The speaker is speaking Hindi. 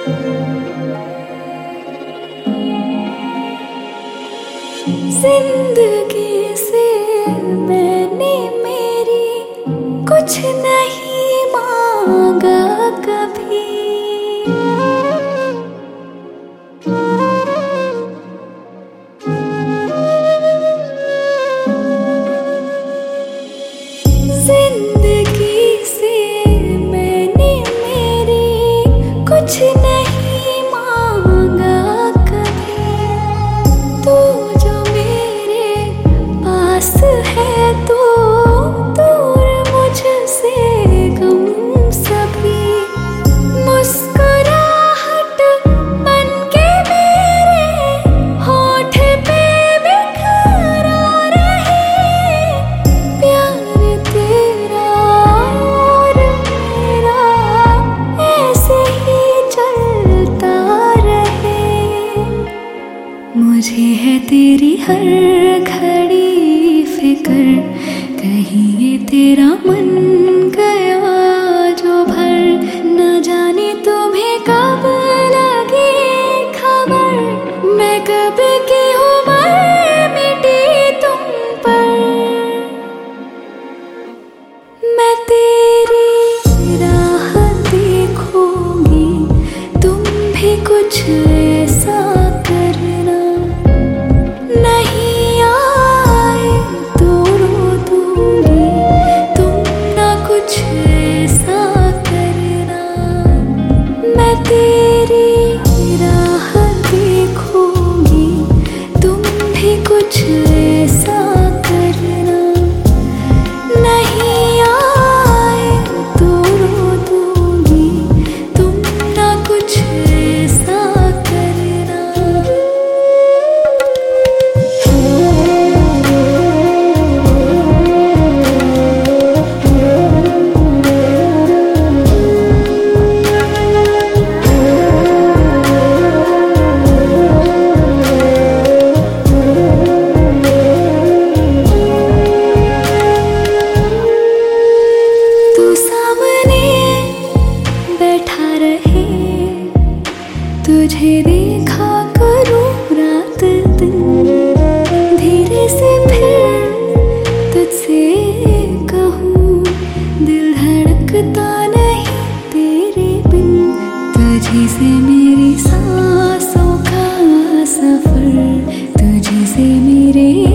जिंदगी से मैंने मेरी कुछ नहीं मांगा कभी। जिंदगी से मैंने मेरी कुछ नहीं मांगा कभी। तू जो मेरे पास है तो दूर मुझसे गम सभी। मुस्कुराहट बनके मेरे होठ पे बिखरा रहे। प्यार तेरा और मेरा ऐसे ही चलता रहे। मुझे है तेरी हर घड़ी फिक्र, कहीं ये तेरा मन गया जो भर। न जाने तुम्हें कब लगी खबर, मैं कब की हूँ मर मिटी तुम पर। मैं तेरी राह देखूंगी, तुम भी कुछ ऐसा करना। नहीं आए तो रो दूंगी, तुम ना कुछ ऐसा करना। मैं तेरी राह देखूंगी, तुम भी कुछ ऐसा करना। नहीं आए तो रो दूंगी, तुम ना कुछ ऐसा करना। तू सामने बैठा रहे, तुझे देखा करूं रात दिन। धीरे से फिर तुझसे कहूं, दिल धड़कता नहीं तेरे बिन। तुझे से मेरी सांसों का सफर, तुझे से मेरे